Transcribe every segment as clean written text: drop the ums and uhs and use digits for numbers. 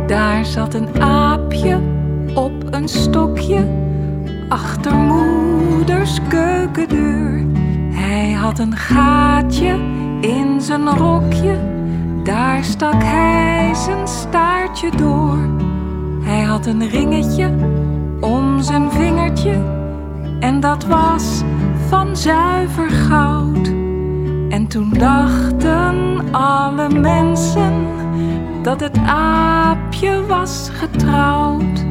Daar zat een aapje op een stokje achter moeders keukendeur. Hij had een gaatje in zijn rokje, daar stak hij zijn staartje door. Hij had een ringetje om zijn vingertje en dat was van zuiver goud. En toen dachten alle mensen dat het aapje was getrouwd.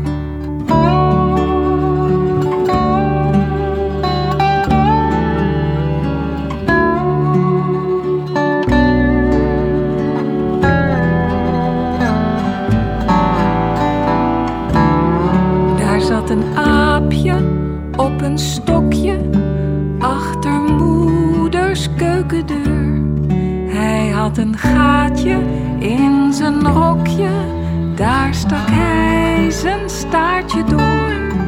Daar zat een aapje op een stokje achter moeders keukendeur. Hij had een gaatje in zijn rokje, daar stak hij zijn staartje door.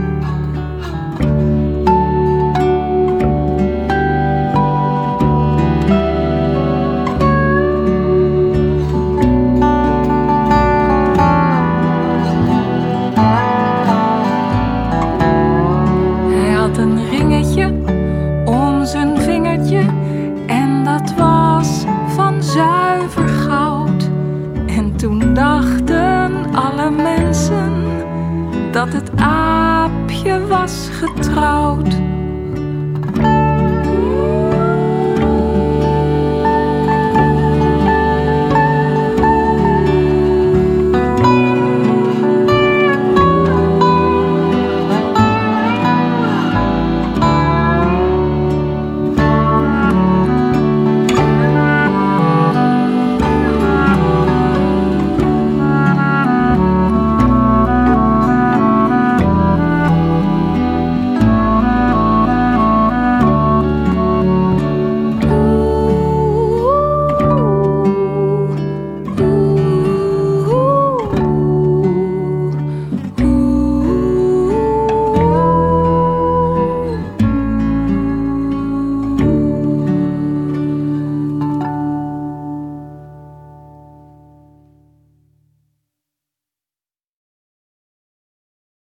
Hij had een ringetje om zijn vingertje en dat was van zuiver goud. En toen dachten alle mensen dat het aapje was getrouwd.